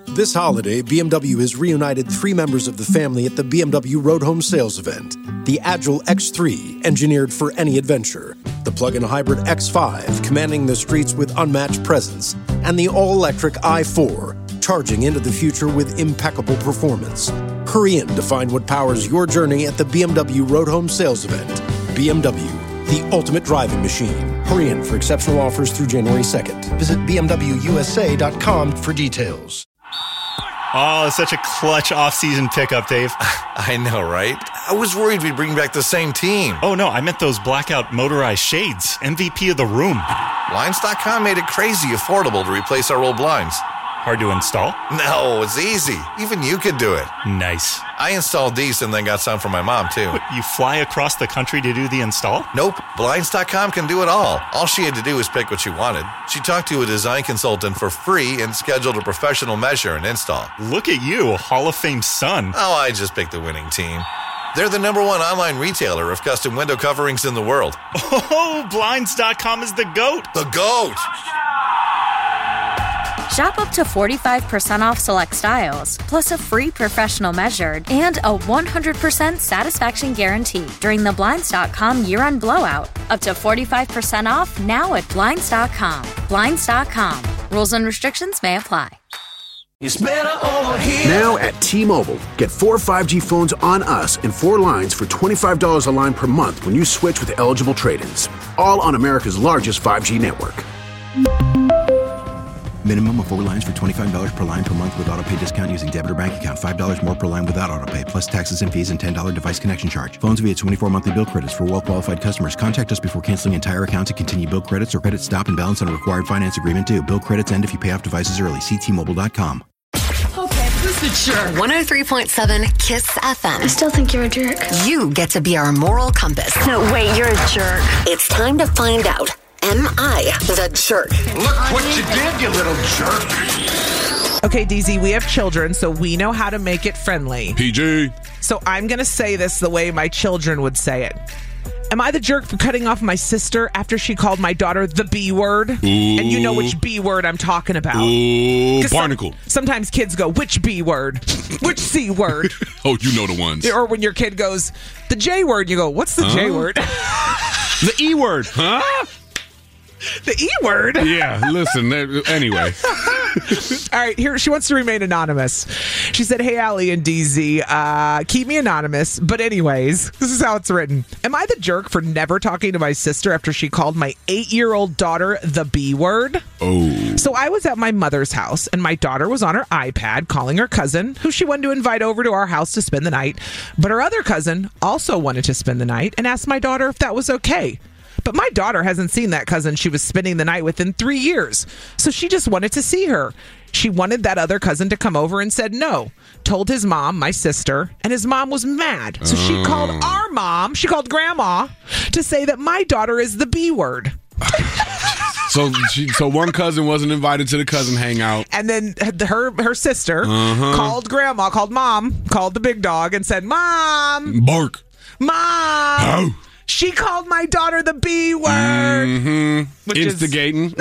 This holiday, BMW has reunited 3 members of the family at the BMW Road Home Sales event. The Agile X3, engineered for any adventure. The plug-in hybrid X5, commanding the streets with unmatched presence. And the all-electric i4, charging into the future with impeccable performance. Hurry in to find what powers your journey at the BMW Road Home Sales event. BMW, the ultimate driving machine. Hurry in for exceptional offers through January 2nd. Visit BMWUSA.com for details. Oh, it's such a clutch off-season pickup, Dave. I know, right? I was worried we'd bring back the same team. Oh, no, I meant those blackout motorized shades. MVP of the room. Blinds.com made it crazy affordable to replace our old blinds. Hard to install? No, it's easy. Even you could do it. Nice. I installed these and then got some for my mom, too. What, you fly across the country to do the install? Nope. Blinds.com can do it all. All she had to do was pick what she wanted. She talked to a design consultant for free and scheduled a professional measure and install. Look at you, a Hall of Fame son. Oh, I just picked the winning team. They're the #1 online retailer of custom window coverings in the world. Oh, Blinds.com is the GOAT. The GOAT! Shop up to 45% off select styles, plus a free professional measured and a 100% satisfaction guarantee during the Blinds.com year-end blowout. Up to 45% off now at Blinds.com. Blinds.com. Rules and restrictions may apply. It's better over here. Now at T-Mobile, get 4 5G phones on us and 4 lines for $25 a line per month when you switch with eligible trade-ins. All on America's largest 5G network. Minimum of 4 lines for $25 per line per month with autopay discount using debit or bank account. $5 more per line without autopay, plus taxes and fees and $10 device connection charge. Phones via 24 monthly bill credits for well-qualified customers. Contact us before canceling entire account to continue bill credits or credit stop and balance on a required finance agreement due. Bill credits end if you pay off devices early. See T-Mobile.com. Okay, who's the jerk? 103.7 KISS FM. I still think you're a jerk. You get to be our moral compass. No, wait, you're a jerk. It's time to find out. Am I the jerk? Look what you did, you little jerk. Okay, DZ, we have children, so we know how to make it friendly. PG. So I'm going to say this the way my children would say it. Am I the jerk for cutting off my sister after she called my daughter the B word? Ooh. And you know which B word I'm talking about. Ooh, barnacle. Sometimes kids go, which B word? Which C word? Oh, you know the ones. Or when your kid goes, the J word, you go, what's the J word? The E word, huh? The E word? Yeah, listen, anyway. All right, here, she wants to remain anonymous. She said, hey, Allie and DZ, keep me anonymous. But anyways, this is how it's written. Am I the jerk for never talking to my sister after she called my 8-year-old daughter the B word? Oh. So I was at my mother's house, and my daughter was on her iPad calling her cousin, who she wanted to invite over to our house to spend the night. But her other cousin also wanted to spend the night and asked my daughter if that was okay. But my daughter hasn't seen that cousin she was spending the night with in 3 years. So she just wanted to see her. She wanted that other cousin to come over and said no. Told his mom, my sister, and his mom was mad. So she called our mom, she called grandma, to say that my daughter is the B word. So one cousin wasn't invited to the cousin hangout. And then her sister called grandma, called mom, called the big dog and said, Mom! Bark! Mom! Oh. She called my daughter the B word. Mm-hmm. Instigating.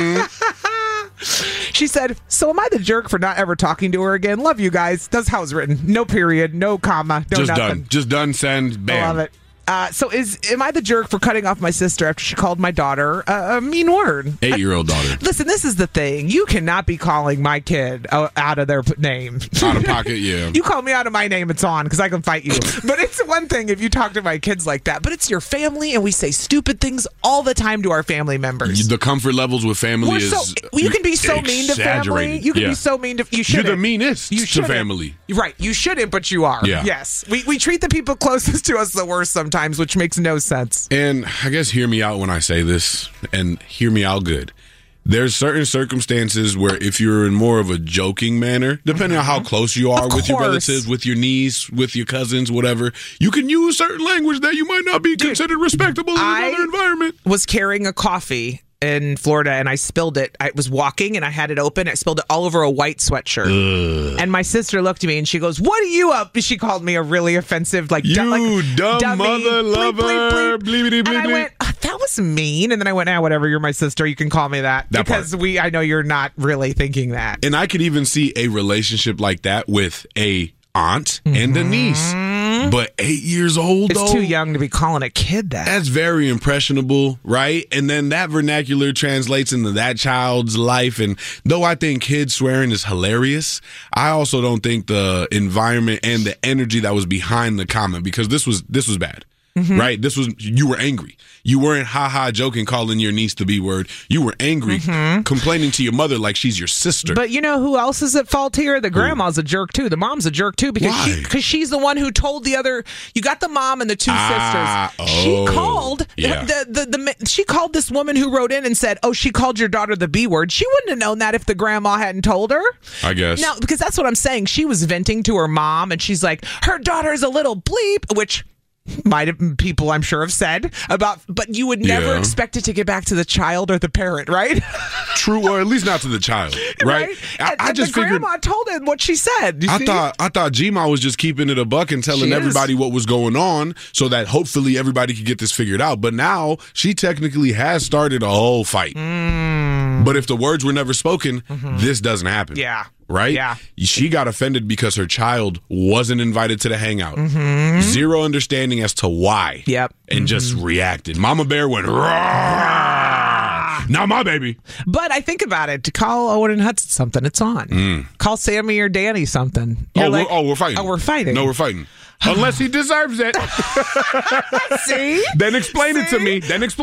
She said, so am I the jerk for not ever talking to her again? Love you guys. That's how it's written. No period, no comma, no just nothing. Done. Just done, send, bam. I love it. So am I the jerk for cutting off my sister after she called my daughter a mean word? 8-year-old daughter. Listen, this is the thing. You cannot be calling my kid out of their name. Out of pocket, yeah. You call me out of my name, it's on, because I can fight you. But it's one thing if you talk to my kids like that. But it's your family, and we say stupid things all the time to our family members. The comfort levels with family is you can be so mean to family. You can be so mean to... You shouldn't. You're the meanest to family. Right. You shouldn't, but you are. Yeah. Yes. We treat the people closest to us the worst sometimes, which makes no sense. And I guess hear me out when I say this, and hear me out good. There's certain circumstances where if you're in more of a joking manner, depending on how close you are with your relatives, with your niece, with your cousins, whatever, you can use certain language that you might not be considered respectable in another environment. Was carrying a coffee in Florida and I spilled it. I was walking and I had it open. I spilled it all over a white sweatshirt. Ugh. And my sister looked at me and she goes, "What are you up?" She called me a really offensive, dumb dummy, mother lover. bleep, bleep, bleep. And I went, that was mean. And then I went, whatever, you're my sister. You can call me that. Because I know you're not really thinking that. And I could even see a relationship like that with a aunt and a niece. But 8 years old, it's too young to be calling a kid that. That's very impressionable, right? And then that vernacular translates into that child's life. And though I think kids swearing is hilarious, I also don't think the environment and the energy that was behind the comment, because this was bad. Right? You were angry. You weren't joking, calling your niece the B word. You were angry, complaining to your mother like she's your sister. But you know who else is at fault here? The grandma's a jerk too. The mom's a jerk too, because she's the one who told the other. You got the mom and the two sisters. She called she called this woman who wrote in and said, "Oh, she called your daughter the B word." She wouldn't have known that if the grandma hadn't told her. I guess. Now, because that's what I'm saying. She was venting to her mom, and she's like, "Her daughter's a little bleep," which might have people, I'm sure, have said about, but you would never expect it to get back to the child or the parent, right? True, or at least not to the child, right? I just figured grandma told him what she said. I thought G-Ma was just keeping it a buck and telling everybody what was going on, so that hopefully everybody could get this figured out. But now she technically has started a whole fight. But if the words were never spoken, this doesn't happen. Yeah. Right? Yeah. She got offended because her child wasn't invited to the hangout. Zero understanding as to why. Yep. And just reacted. Mama Bear went, "Rawr! Not my baby." But I think about it. To call Owen and Hudson something, it's on. Call Sammy or Danny something. We're fighting. Oh, we're fighting. No, we're fighting. Unless he deserves it. See? Then explain it to me.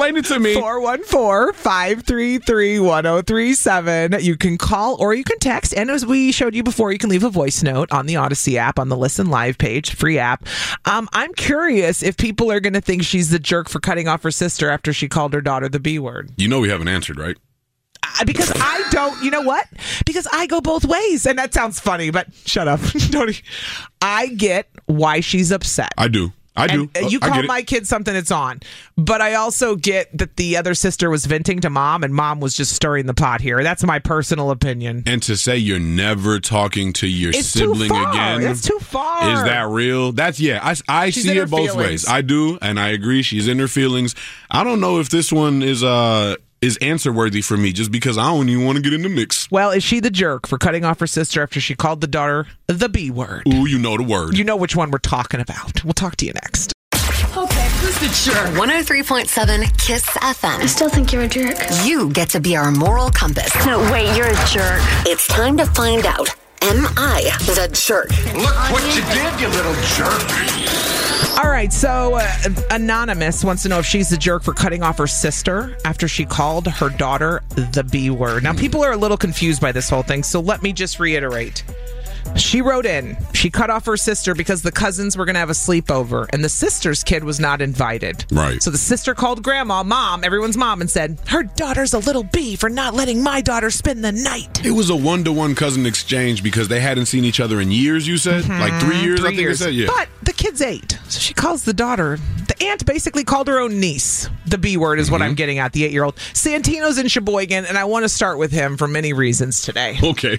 414-533-1037. You can call or you can text. And as we showed you before, you can leave a voice note on the Odyssey app, on the Listen Live page, free app. I'm curious if people are going to think she's the jerk for cutting off her sister after she called her daughter the B word. You know we haven't answered, right? Because I don't, you know what? Because I go both ways. And that sounds funny, but shut up. I get why she's upset. I do. You call my kid something, it's on. But I also get that the other sister was venting to mom, and mom was just stirring the pot here. That's my personal opinion. And to say you're never talking to your sibling again. It's too far. Is that real? That's, I see it both ways. I do, and I agree. She's in her feelings. I don't know if this one is answer worthy for me, just because I don't even want to get in the mix. Well, is she the jerk for cutting off her sister after she called the daughter the B word? Ooh, you know the word. You know which one we're talking about. We'll talk to you next. Okay, who's the jerk? 103.7 KISS FM. I still think you're a jerk. You get to be our moral compass. No, wait, you're a jerk. It's time to find out. Am I the jerk? Look what you did, you little jerk. All right, so Anonymous wants to know if she's the jerk for cutting off her sister after she called her daughter the B word. Now, people are a little confused by this whole thing, so let me just reiterate. She wrote in, she cut off her sister because the cousins were going to have a sleepover, and the sister's kid was not invited. Right. So the sister called grandma, mom, everyone's mom, and said, her daughter's a little B for not letting my daughter spend the night. It was a one-to-one cousin exchange because they hadn't seen each other in years, you said? Like 3 years, I think you said? Yeah. But the kid's 8, so she calls the daughter. The aunt basically called her own niece. The B word is what I'm getting at, the 8-year-old. Santino's in Sheboygan, and I want to start with him for many reasons today. Okay.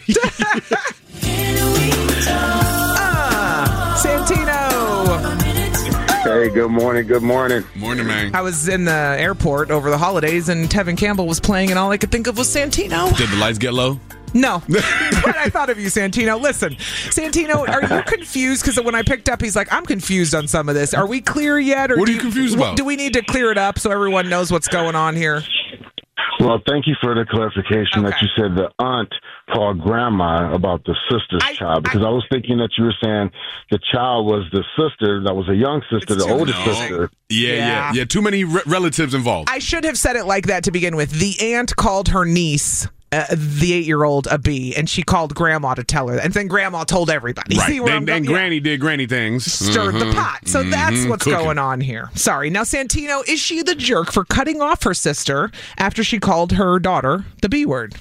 Santino. Hey, good morning. Good morning. Morning, man. I was in the airport over the holidays, and Tevin Campbell was playing, and all I could think of was Santino. Did the lights get low? No. But I thought of you, Santino. Listen, Santino, are you confused? Because when I picked up, he's like, I'm confused on some of this. Are we clear yet? Or what are you confused about? Do we need to clear it up so everyone knows what's going on here? Well, thank you for the clarification that you said the aunt called grandma about the sister's child, because I was thinking that you were saying the child was the sister, that was a young sister, the older sister. Yeah. Too many relatives involved. I should have said it like that to begin with. The aunt called her niece, the 8-year-old, a B, and she called grandma to tell her, and then grandma told everybody. Right. See where then Granny did granny things. Stirred the pot. So that's what's going on here. Sorry. Now, Santino, is she the jerk for cutting off her sister after she called her daughter the B word?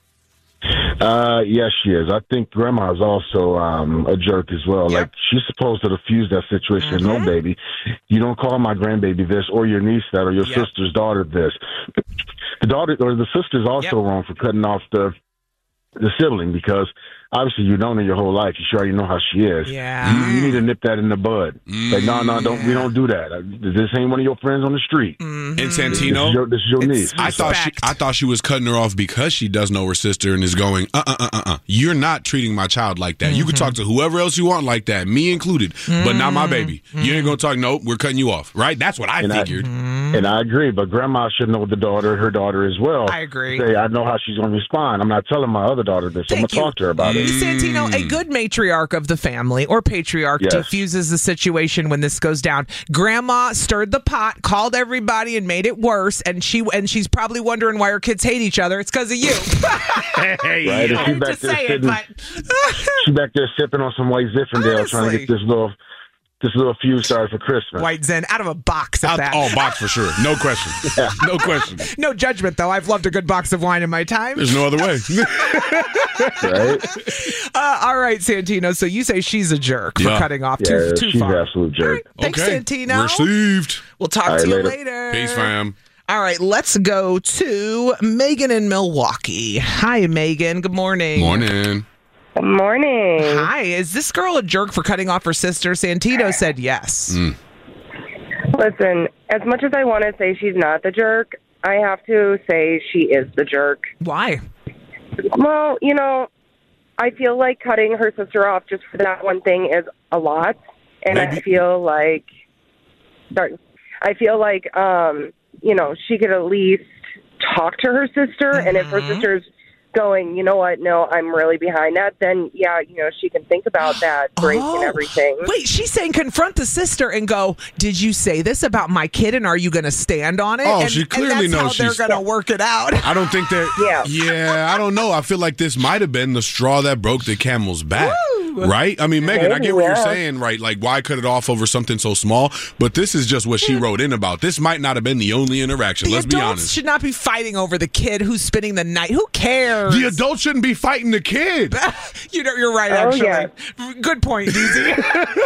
Yes, she is. I think grandma is also a jerk as well. Like, she's supposed to diffuse that situation. No, baby, you don't call my grandbaby this, or your niece that, or your sister's daughter this. The daughter or the sister's also wrong for cutting off the sibling, because obviously you known her your whole life. You already know how she is. Yeah. You need to nip that in the bud. Like, no, we don't do that. This ain't one of your friends on the street. And Santino, this is your niece. I thought she was cutting her off because she does know her sister and is going, you're not treating my child like that. You can talk to whoever else you want like that, me included, but not my baby. You ain't gonna talk. Nope, we're cutting you off. Right? That's what I figured. And I agree, but grandma should know her daughter as well. I agree. Say, I know how she's going to respond. I'm not telling my other daughter this. I'm going to talk to her about it. Santino, a good matriarch of the family or patriarch diffuses the situation when this goes down. Grandma stirred the pot, called everybody, and made it worse. And she's probably wondering why her kids hate each other. It's because of you. Right? And she's back there sitting. She's back there sipping on some White Zinfandel, trying to get this little few started for Christmas. White Zen out of a box at that. Oh, box for sure. No question. No question. No judgment, though. I've loved a good box of wine in my time. There's no other way. Right? All right, Santino. So you say she's a jerk for cutting off too she's far. an absolute jerk. Right, thanks, Santino. Received. We'll talk to you later. Peace, fam. All right, let's go to Megan in Milwaukee. Hi, Megan. Good morning. Morning. Good morning. Hi. Is this girl a jerk for cutting off her sister? Santino said yes. Listen, as much as I want to say she's not the jerk, I have to say she is the jerk. Why? Well, I feel like cutting her sister off just for that one thing is a lot. And I feel like, she could at least talk to her sister. And if her sister's going, you know what, no, I'm really behind that, then she can think about that break and everything. Wait, she's saying confront the sister and go, did you say this about my kid and are you going to stand on it? Oh, she clearly knows they're going to work it out. I don't think that. Yeah, I don't know. I feel like this might have been the straw that broke the camel's back. Right? I mean, Megan, I get what you're saying, right? Like, why cut it off over something so small? But this is just what she wrote in about. This might not have been the only interaction. Let's be honest. Should not be fighting over the kid who's spending the night. Who cares? The adult shouldn't be fighting the kid. You're right, actually. Yeah. Good point, DZ.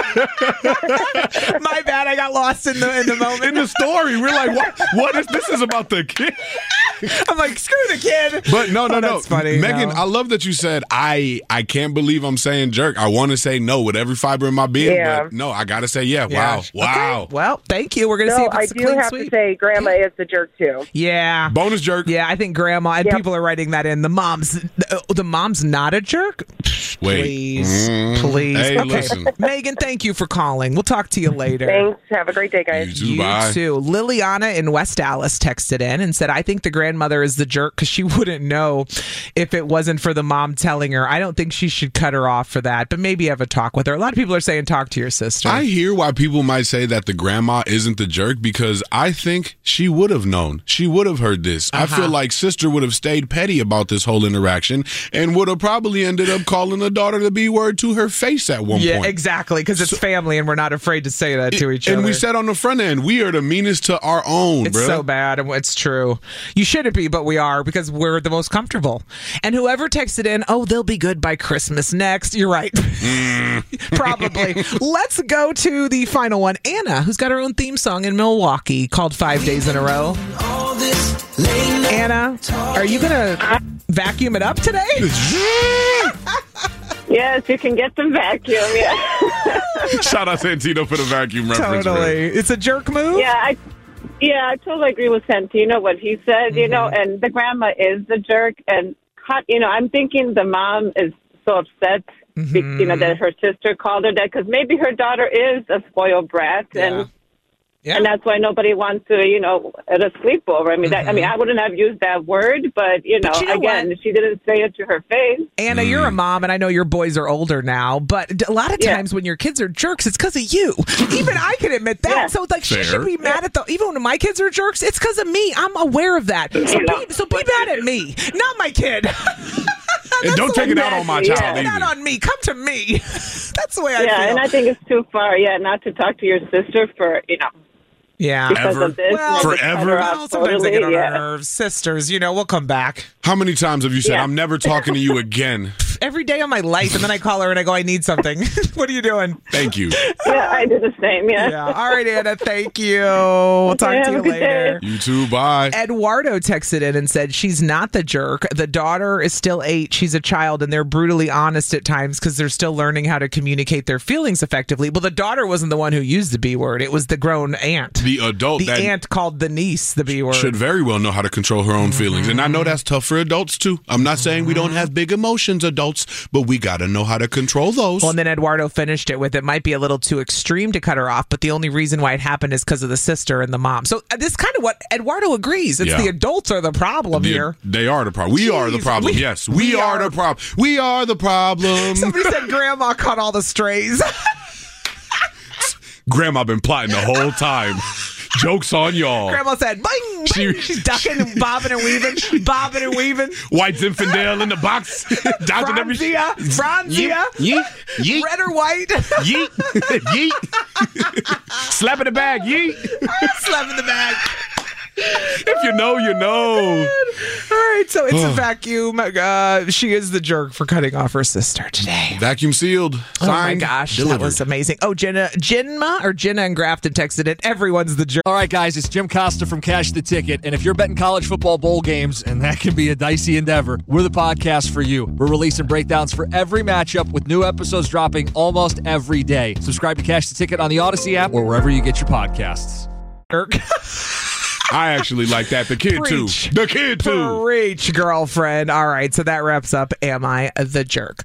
My bad. I got lost in the moment. In the story. We're like, what is this is about the kid? I'm like, screw the kid. But no. That's funny. Megan, I love that you said, I can't believe I'm saying jerk. I want to say no with every fiber in my being, but no, I got to say Wow. Okay. Well, thank you. We're going to see if it's a clean sweep. I do have to say Grandma is the jerk, too. Yeah. Bonus jerk. Yeah, I think Grandma, and people are writing that in. The mom's not a jerk? Wait. Please. Hey, okay. listen. Megan, thank you for calling. We'll talk to you later. Thanks. Have a great day, guys. You too. Bye. Too. Liliana in West Dallas texted in and said, I think the grandmother is the jerk because she wouldn't know if it wasn't for the mom telling her. I don't think she should cut her off for that, but maybe have a talk with her. A lot of people are saying talk to your sister. I hear why people might say that the grandma isn't the jerk because I think she would have known. She would have heard this. I feel like sister would have stayed petty about this whole interaction and would have probably ended up calling the daughter the B word to her face at one point. Yeah, exactly, because it's family and we're not afraid to say that to each other. And we said on the front end, we are the meanest to our own, It's so bad, and it's true. You shouldn't be, but we are because we're the most comfortable. And whoever texted in, they'll be good by Christmas next. You're right. Probably. Let's go to the final one. Anna, who's got her own theme song in Milwaukee called 5 Days in a Row. Anna, are you going to vacuum it up today? Yes, you can get the vacuum, yeah. Shout out Santino for the vacuum reference. Totally. Man. It's a jerk move? Yeah, I totally agree with Santino, what he said, and the grandma is the jerk. And, I'm thinking the mom is so upset, that her sister called her that because maybe her daughter is a spoiled brat. And that's why nobody wants to, at a sleepover. I mean, I wouldn't have used that word, but, again, she didn't say it to her face. Anna, you're a mom, and I know your boys are older now, but a lot of times when your kids are jerks, it's because of you. Even I can admit that. Yeah. So, she should be mad at even when my kids are jerks, it's because of me. I'm aware of that. So be mad at me, not my kid. And don't take it out on my child either. Not on me. Come to me. That's the way I feel. Yeah, and I think it's too far, not to talk to your sister for, Yeah. Because Ever? Of this, Forever? Well, sometimes they get on our nerves. Sisters, we'll come back. How many times have you said, I'm never talking to you again? every day of my life, and then I call her and I go, I need something. What are you doing? Thank you. Yeah, I do the same. Yeah. All right, Anna. Thank you. We'll talk to you later. You too. Bye. Eduardo texted in and said she's not the jerk. The daughter is still 8. She's a child, and they're brutally honest at times because they're still learning how to communicate their feelings effectively. Well, the daughter wasn't the one who used the B word. It was the grown aunt. The adult. The aunt called the niece the B word. Should very well know how to control her own feelings. And I know that's tough for adults, too. I'm not saying we don't have big emotions, adults, but we got to know how to control those. Well, and then Eduardo finished it with, it might be a little too extreme to cut her off, but the only reason why it happened is because of the sister and the mom. So this is kind of what Eduardo agrees. It's the adults are the problem here. They are the problem. We are the problem. Yes, we are the problem. We are the problem. Somebody said Grandma caught all the strays. Grandma been plotting the whole time. Joke's on y'all. Grandma said, bing, bing. She's ducking and bobbing and weaving, bobbing and weaving. White Zinfandel in the box. Dodging everything. Franzia. Yeet. Yeet. Red or white. Yeet. Yeet. Slap in the bag. Yeet. Slap in the bag. If you know, you know. All right, so it's a vacuum. She is the jerk for cutting off her sister today. Vacuum sealed. Signed, oh my gosh, delivered. That was amazing. Oh, Jenna and Grafton texted it. Everyone's the jerk. All right, guys, it's Jim Costa from Cash the Ticket. And if you're betting college football bowl games, and that can be a dicey endeavor, we're the podcast for you. We're releasing breakdowns for every matchup with new episodes dropping almost every day. Subscribe to Cash the Ticket on the Odyssey app or wherever you get your podcasts. I actually like that. The kid, too. The kid, too. Preach, girlfriend. All right, so that wraps up Am I the Jerk?